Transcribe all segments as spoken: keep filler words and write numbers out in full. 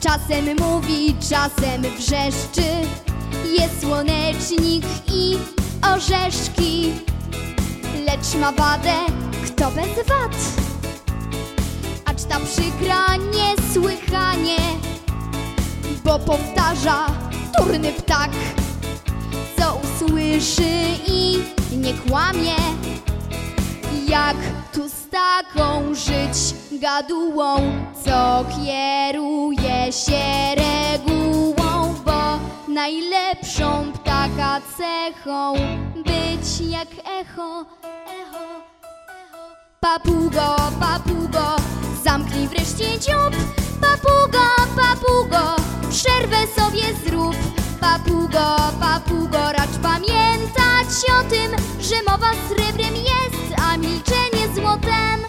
Czasem mówi, czasem wrzeszczy. Jest słonecznik i orzeszki. Lecz ma wadę, kto bez wad? Acz ta przykra niesłychanie, bo powtarza turny ptak, co usłyszy i nie kłamie. Jak tu z taką żyć gadułą, co kieruje się regułą, bo najlepszą ptaka cechą być jak echo, echo, echo. Papugo, papugo, zamknij wreszcie dziób. Papugo, papugo, przerwę sobie zrób. Papugo, papugo, racz pamiętać o tym, że mowa srebrem jest, a milczenie złotem.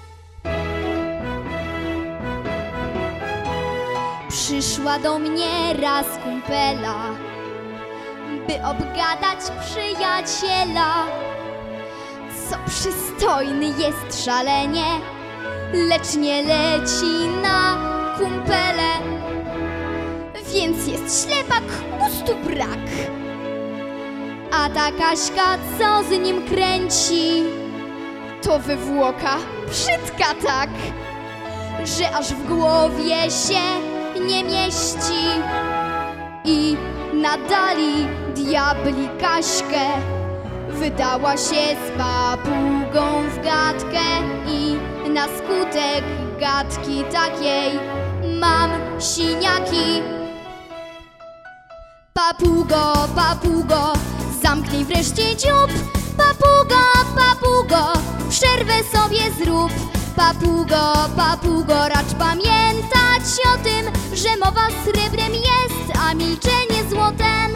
Przyszła do mnie raz kumpela, by obgadać przyjaciela, co przystojny jest szalenie, lecz nie leci na kumpele. Więc jest ślepak, gustu brak. A ta Kaśka, co z nim kręci, to wywłoka brzydka tak, że aż w głowie się nie mieści. I nadali diabli Kaśkę, wydała się z papugą w gadkę. I na skutek gadki takiej mam siniaki. Papugo, papugo, zamknij wreszcie dziób. Papugo, papugo, przerwę sobie zrób. Papugo, papugo, racz pamiętać o tym, że mowa srebrem jest, a milczenie złotem.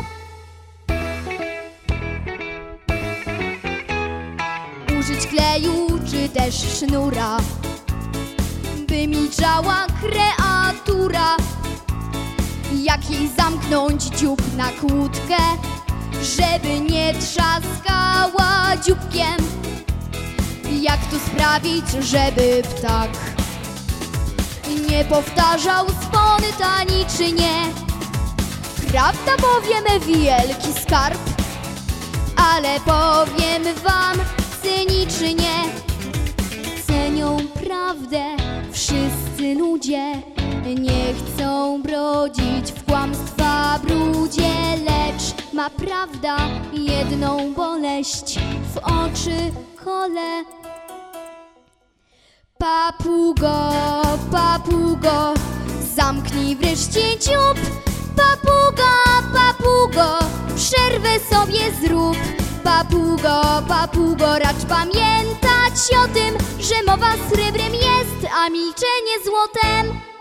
Użyć kleju czy też sznura, by milczała kreatura. Jak jej zamknąć dziób na kłódkę, żeby nie trzaskała dzióbkiem? Jak tu sprawić, żeby ptak nie powtarzał spontanicznie? Prawda bowiem wielki skarb, ale powiem wam cynicznie. Cenią prawdę wszyscy ludzie, nie chcą brodzić w kłamstwa brudzie. Lecz ma prawda jedną boleść, w oczy kole. Papugo, papugo, zamknij wreszcie dziób. Papugo, papugo, przerwę sobie zrób. Papugo, papugo, racz pamiętać o tym, że mowa srebrem jest, a milczenie złotem.